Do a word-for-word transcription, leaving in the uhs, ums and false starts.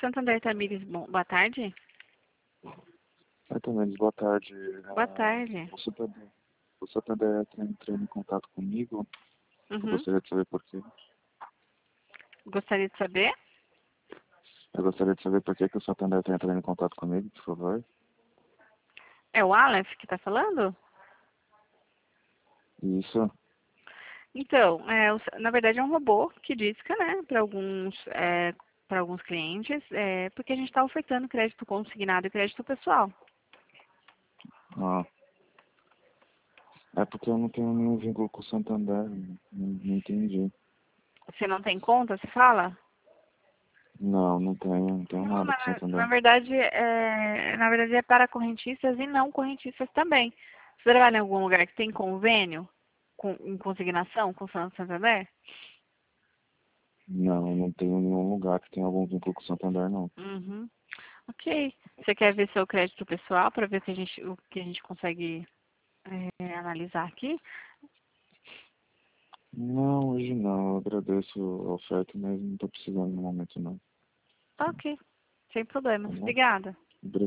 Santander Tamires, bom, boa tarde. Oi, Tamires, boa tarde. Boa Ah, tarde. o Santander, o Santander entrou entrou em contato comigo. Eu Uhum. gostaria de saber por quê. Gostaria de saber? Eu gostaria de saber por que, que o Santander está entrando em contato comigo, por favor. É o Aleph que está falando? Isso. Então, é, o- na verdade é um robô que disca, né, para alguns, é, para alguns clientes, é, porque a gente está ofertando crédito consignado e crédito pessoal. Ah, é porque eu não tenho nenhum vínculo com o Santander. Não, não entendi. Você não tem conta, você fala? Não, não tenho, não tenho Não, nada na, com o na Santander. verdade, é, na verdade é para correntistas e não correntistas também. Você trabalha em algum lugar que tem convênio com, em consignação com o Santander? Não, não tenho nenhum lugar que tenha algum vínculo com o Santander, não. Uhum. Ok. Você quer ver seu crédito pessoal para ver se a gente, o que a gente consegue é, analisar aqui? Não, hoje não. Eu agradeço a oferta, mas não estou precisando no momento, não. Ok. Sem Tá problemas. bom? Obrigada. Obrigado.